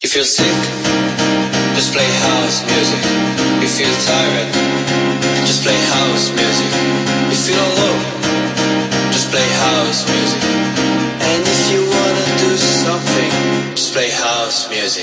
If you're sick, just play house music. If you're tired, just play house music. If you don't know, just play house music. And if you wanna do something, just play house music.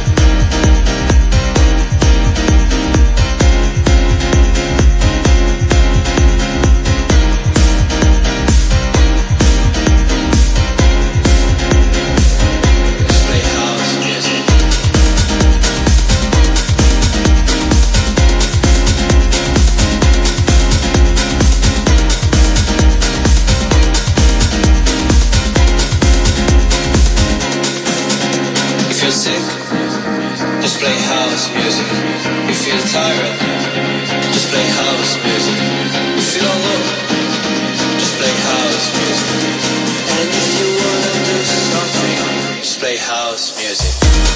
Just play house music. If you're tired, just play house music. If you don't know, just play house music. And if you wanna do something, just play house music.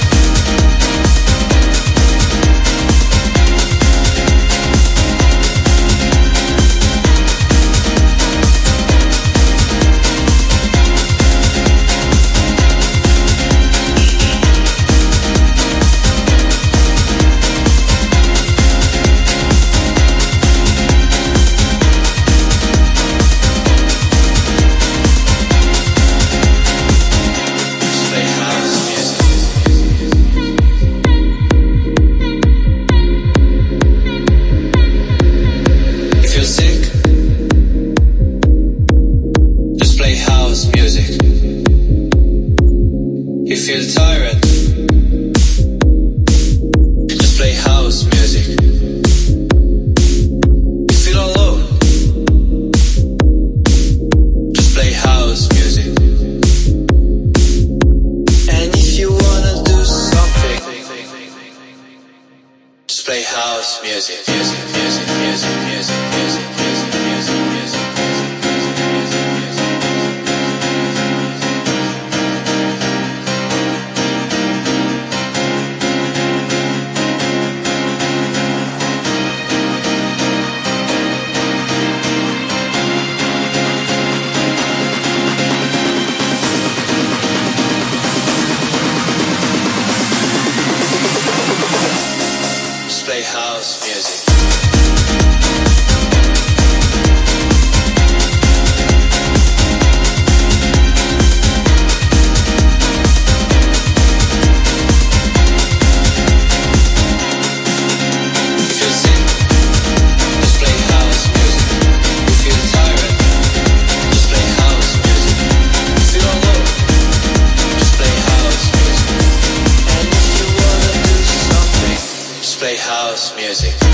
If you're tired, just play house music. If you don't know, just play house music. And if you wanna do something, just play house music. Music, music, music, music, music, music, music, music. Play house music. Play house music.